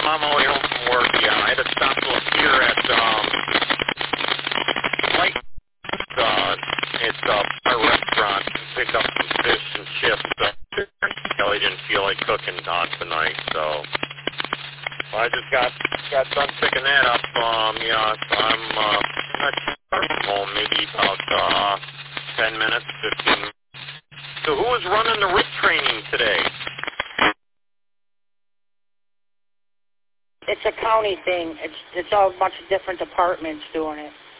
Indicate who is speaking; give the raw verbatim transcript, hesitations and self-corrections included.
Speaker 1: I'm on my way home from work. Yeah, I had to stop here at um, Light. Uh, it's a bar restaurant to pick up some fish and chips. Uh, Kelly didn't feel like cooking uh, tonight, so I just got got done picking that up. Um, yeah, so I'm uh, not far from home, maybe about uh, ten minutes, fifteen minutes. So who was running the R I P training today?
Speaker 2: It's a county thing. It's it's all a bunch of different departments doing it.